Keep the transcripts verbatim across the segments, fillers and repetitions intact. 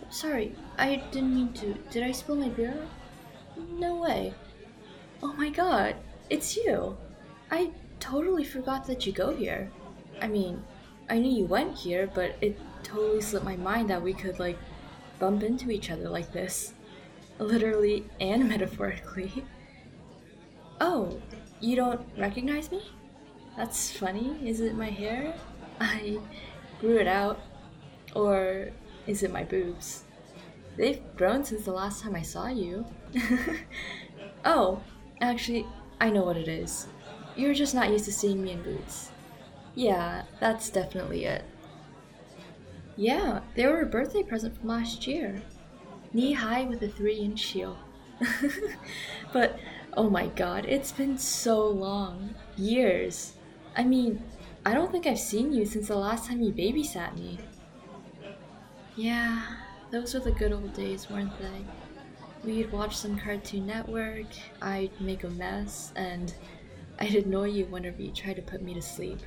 sorry, I didn't mean to. Did I spill my beer? No way. Oh my god, it's you. I totally forgot that you go here. I mean, I knew you went here, but it totally slipped my mind that we could, like, bump into each other like this. Literally and metaphorically. Oh, you don't recognize me? That's funny. Is it my hair? I grew it out. Or is it my boobs? They've grown since the last time I saw you. Oh, actually, I know what it is. You're just not used to seeing me in boots. Yeah, that's definitely it. Yeah, they were a birthday present from last year. Knee high with a three inch heel. But, oh my god, it's been so long. Years. I mean, I don't think I've seen you since the last time you babysat me. Yeah, those were the good old days, weren't they? We'd watch some Cartoon Network, I'd make a mess, and I'd annoy you whenever you tried to put me to sleep.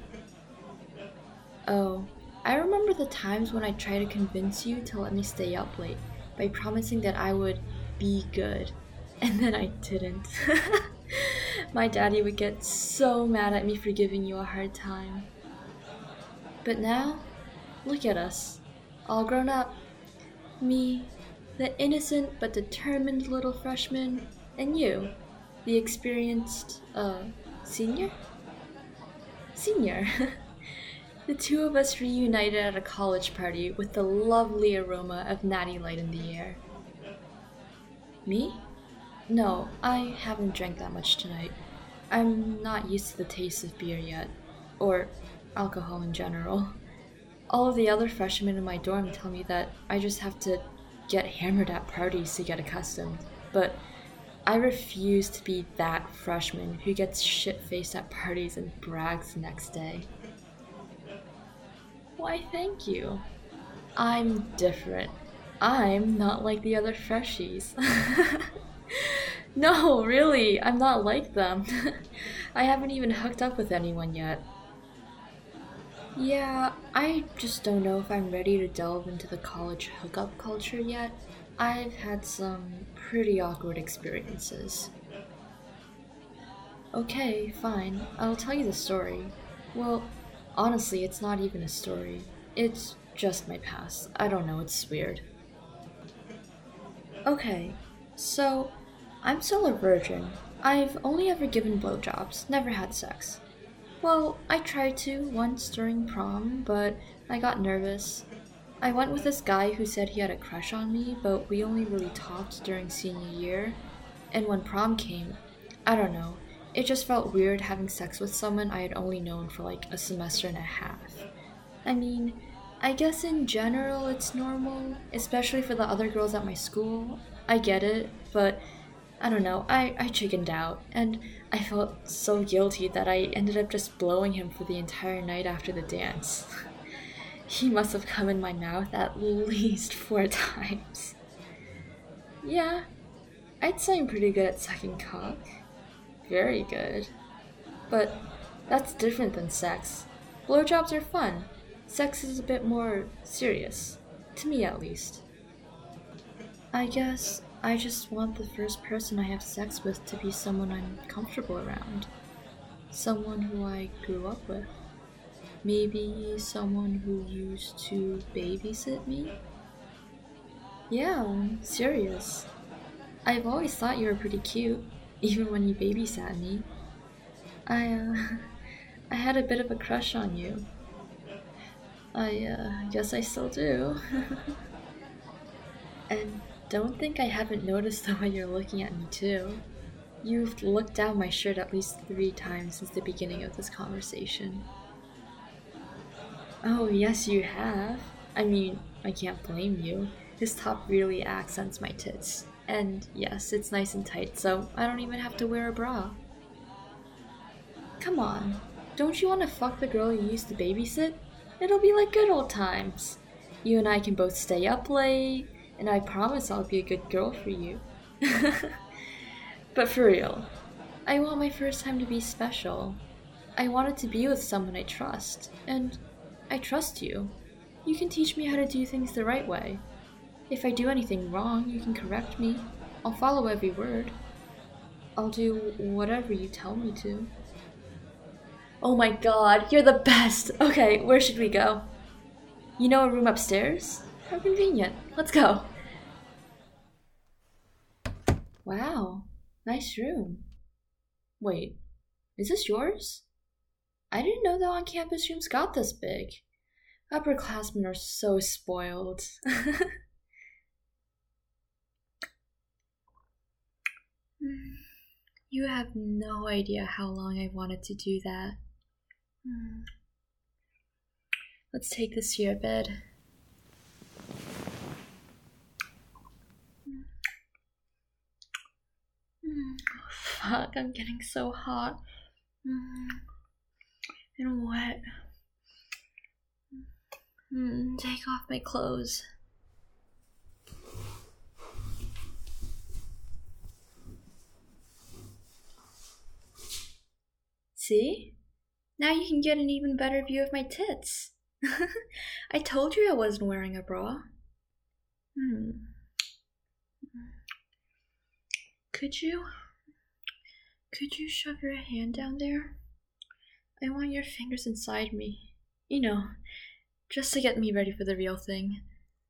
Oh, I remember the times when I tried to convince you to let me stay up late by promising that I would be good, and then I didn't. My daddy would get so mad at me for giving you a hard time. But now, look at us, all grown up. Me, the innocent but determined little freshman, and you, the experienced, uh, senior? Senior. The two of us reunited at a college party with the lovely aroma of natty light in the air. Me? No, I haven't drank that much tonight. I'm not used to the taste of beer yet, or alcohol in general. All of the other freshmen in my dorm tell me that I just have to get hammered at parties to get accustomed, but I refuse to be that freshman who gets shit-faced at parties and brags the next day. Why, thank you. I'm different. I'm not like the other freshies. No, really, I'm not like them. I haven't even hooked up with anyone yet. Yeah, I just don't know if I'm ready to delve into the college hookup culture yet. I've had some pretty awkward experiences. Okay, fine, I'll tell you the story. Well, honestly, it's not even a story. It's just my past. I don't know, it's weird. Okay, so I'm still a virgin. I've only ever given blowjobs, never had sex. Well, I tried to once during prom, but I got nervous. I went with this guy who said he had a crush on me, but we only really talked during senior year. And when prom came, I don't know, it just felt weird having sex with someone I had only known for like a semester and a half. I mean, I guess in general it's normal, especially for the other girls at my school. I get it, but I don't know, I, I chickened out, and I felt so guilty that I ended up just blowing him for the entire night after the dance. He must have come in my mouth at least four times. Yeah, I'd say I'm pretty good at sucking cock. Very good. But that's different than sex. Blowjobs are fun. Sex is a bit more serious. To me, at least. I guess I just want the first person I have sex with to be someone I'm comfortable around. Someone who I grew up with. Maybe someone who used to babysit me? Yeah, I'm serious. I've always thought you were pretty cute, even when you babysat me. I, uh, I had a bit of a crush on you. I, uh, guess I still do. And don't think I haven't noticed the way you're looking at me, too. You've looked down my shirt at least three times since the beginning of this conversation. Oh, yes, you have. I mean, I can't blame you. His top really accents my tits. And yes, it's nice and tight, so I don't even have to wear a bra. Come on, don't you want to fuck the girl you used to babysit? It'll be like good old times. You and I can both stay up late, and I promise I'll be a good girl for you. But for real, I want my first time to be special. I want it to be with someone I trust, and I trust you. You can teach me how to do things the right way. If I do anything wrong, you can correct me. I'll follow every word. I'll do whatever you tell me to. Oh my god, you're the best! Okay, where should we go? You know a room upstairs? How convenient. Let's go. Wow, nice room. Wait, is this yours? I didn't know that on-campus rooms got this big. Upperclassmen are so spoiled. You have no idea how long I wanted to do that. Let's take this to your bed. Fuck, I'm getting so hot and wet. Take off my clothes. See? Now you can get an even better view of my tits. I told you I wasn't wearing a bra. Hmm. Could you? Could you shove your hand down there? I want your fingers inside me. You know, just to get me ready for the real thing.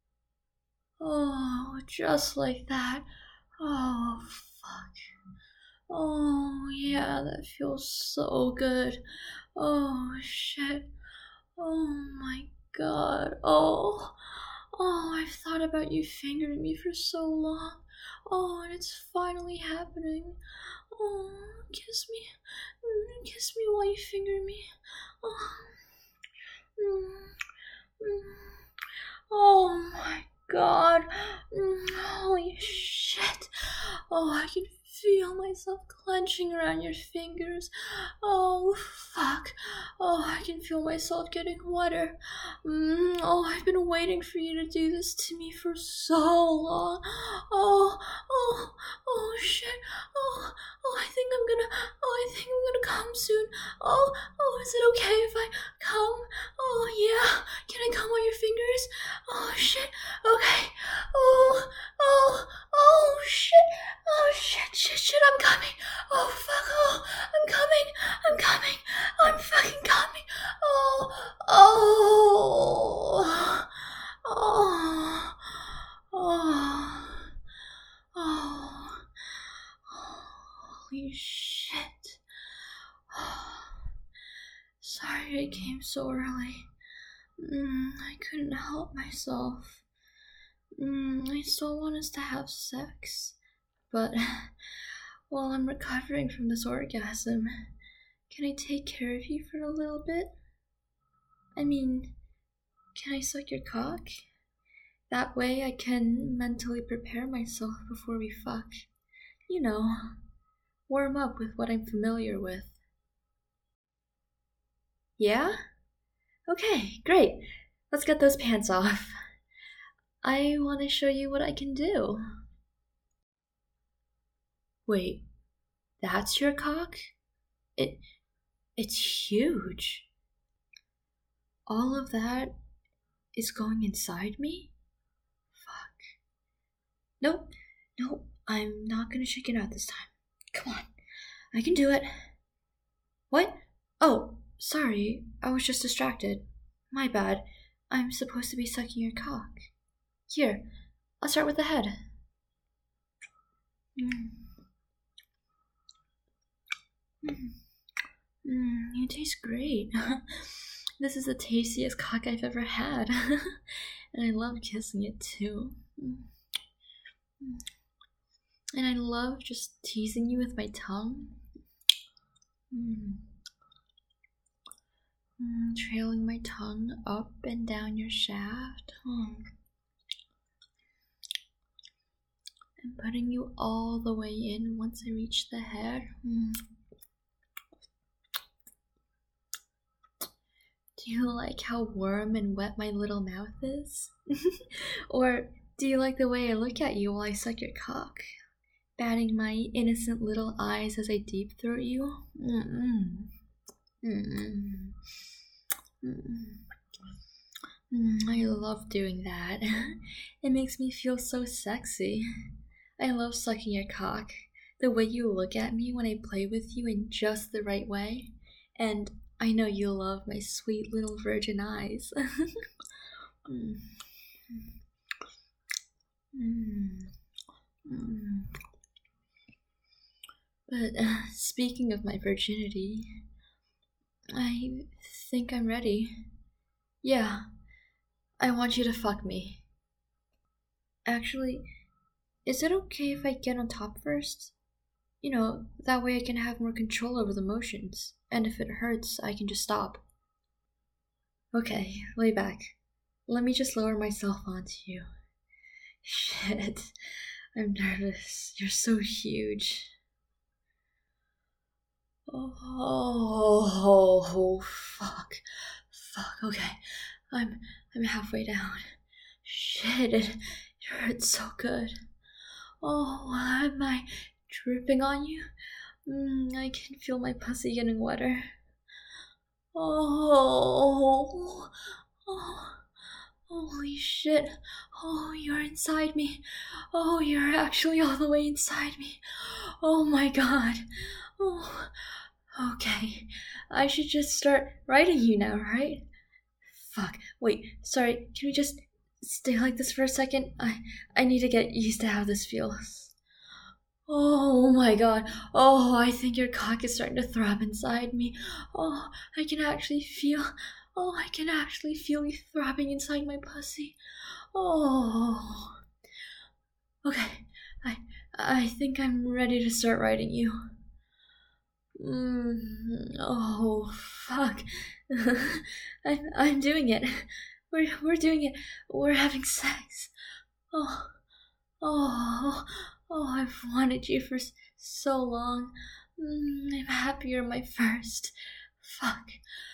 Oh, just like that. Oh, fuck. Oh, yeah, that feels so good. Oh, shit. Oh, my God. Oh, oh, I've thought about you fingering me for so long. Oh, and it's finally happening. Oh, kiss me. Kiss me while you finger me. Oh, oh my God. Holy shit. Oh, I can feel myself clenching around your fingers. Oh, fuck. Oh, I can feel myself getting wetter. Mm, oh, I've been waiting for you to do this to me for so long. Oh, oh, oh, shit. Oh, oh, I think I'm gonna, oh, I think I'm gonna come soon. Oh, oh, is it okay if I come? Oh, yeah. Can I come on your fingers? Oh, shit. Okay. Oh, oh, oh, shit. Oh, shit, shit, shit, I'm coming. Oh, fuck, oh, I'm coming. I'm coming. I'm fucking coming. Oh, oh, oh, oh, oh, holy shit. Sorry I came so early. Mm, I couldn't help myself. Mm, I still want us to have sex. But while I'm recovering from this orgasm, can I take care of you for a little bit? I mean, can I suck your cock? That way I can mentally prepare myself before we fuck. You know, warm up with what I'm familiar with. Yeah? Okay, great. Let's get those pants off. I want to show you what I can do. Wait, that's your cock? It, it's huge. All of that is going inside me? Fuck. Nope, nope, I'm not gonna check it out this time. Come on, I can do it. What? Oh, sorry, I was just distracted. My bad, I'm supposed to be sucking your cock. Here, I'll start with the head. Mm. Mm. Mm, you taste great. This is the tastiest cock I've ever had. And I love kissing it too. Mm. And I love just teasing you with my tongue. Mm. Mm, trailing my tongue up and down your shaft. Oh. And putting you all the way in once I reach the head. Mm. Do you like how warm and wet my little mouth is? Or do you like the way I look at you while I suck your cock? Batting my innocent little eyes as I deep throat you? Mm-mm. Mm-mm. Mm-mm. Mm, I love doing that. It makes me feel so sexy. I love sucking your cock. The way you look at me when I play with you in just the right way. And I know you love my sweet little virgin eyes. Mm, mm, mm. But uh, speaking of my virginity, I think I'm ready. Yeah, I want you to fuck me. Actually, is it okay if I get on top first? You know, that way I can have more control over the motions, and if it hurts, I can just stop. Okay, lay back. Let me just lower myself onto you. Shit, I'm nervous. You're so huge. Oh, fuck. Fuck, okay. I'm I'm halfway down. Shit, it hurts so good. Oh, am I dripping on you? Mm, I can feel my pussy getting wetter. Oh, oh, holy shit. Oh, you're inside me. Oh, you're actually all the way inside me. Oh my god. Oh, okay. I should just start writing you now, right? Fuck. Wait, sorry. Can we just stay like this for a second? I I need to get used to how this feels. Oh my god. Oh, I think your cock is starting to throb inside me. Oh, I can actually feel. Oh, I can actually feel you throbbing inside my pussy. Oh. Okay. I I think I'm ready to start writing you. Mm, oh, fuck. I'm, I'm doing it. We're, we're doing it. We're having sex. Oh, oh, oh, I've wanted you for so long. Mm, I'm happy you're my first. Fuck.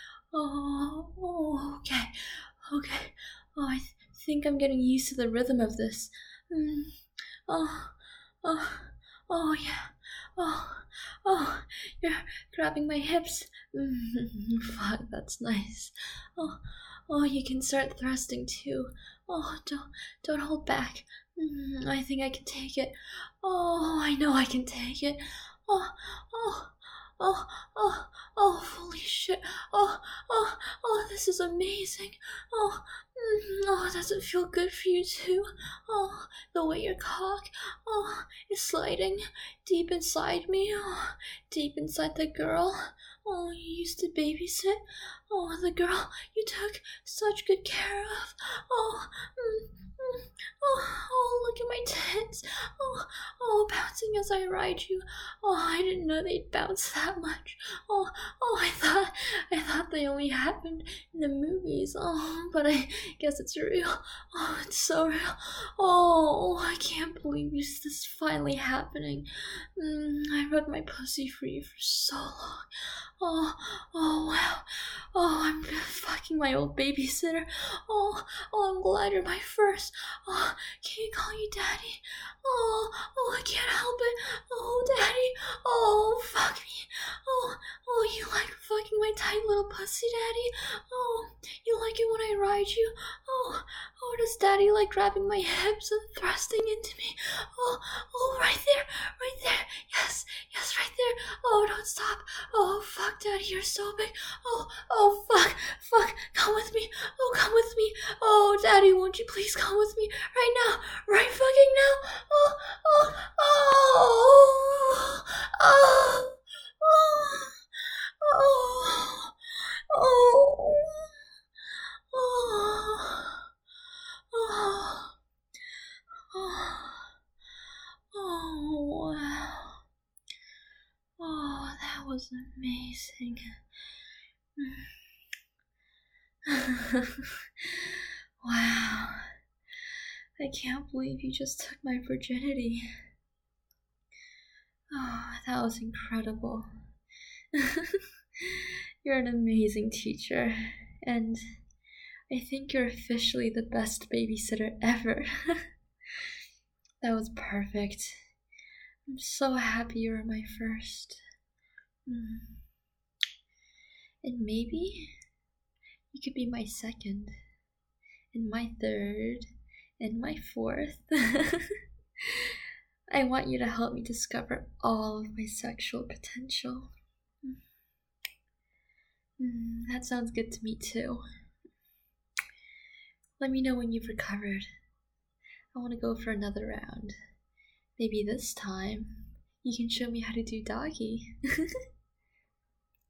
Oh, oh, okay, okay. Oh, I th- think I'm getting used to the rhythm of this. Mm, oh, oh, oh, yeah. Oh, oh, you're grabbing my hips. Mm, fuck, that's nice. Oh, oh, you can start thrusting too. Oh, don't, don't hold back. Mm, I think I can take it. Oh, I know I can take it. Oh, oh, oh, oh, oh, holy shit. Oh, oh, oh, this is amazing. Oh, mm, oh, does it feel good for you too? Oh, the way your cock, oh, is sliding deep inside me. Oh, deep inside the girl. Oh, you used to babysit. Oh, the girl you took such good care of. Oh, mm, mm, oh, oh, look at my tits. Oh, oh, bouncing as I ride you. Oh, I didn't know they'd bounce that much. Oh, oh, I thought, I thought they only happened in the movies. Oh, but I guess it's real. Oh, it's so real. Oh, I can't believe this is finally happening. Mm, I rode my pussy for you for so long. Oh, oh, wow. Oh, I'm fucking my old babysitter. Oh, oh, I'm glad you're my first. Oh, can you call you daddy? Oh, oh, I can't help it. Oh, daddy. Oh, fuck me. Oh, oh, you like fucking my tight little pussy, daddy? Oh, you like it when I ride you? Oh, oh, does daddy like grabbing my hips and thrusting into me? Oh, oh, right there, right there. Yes, yes, right there. Oh, don't stop. Oh, fuck, daddy, you're so big. Oh, oh, fuck, fuck, come with me. Oh, come with me. Oh, daddy, won't you please come with me right now? Right fucking now? Oh, oh, oh, oh, oh, oh, oh, oh, oh, oh, oh, wow. Oh, that was amazing. Wow. I can't believe you just took my virginity. Oh, that was incredible. You're an amazing teacher, and I think you're officially the best babysitter ever. That was perfect. I'm so happy you were my first. Mm. And maybe you could be my second. and my third, and my fourth. I want you to help me discover all of my sexual potential. Mm, that sounds good to me too. Let me know when you've recovered. I want to go for another round. Maybe this time you can show me how to do doggy.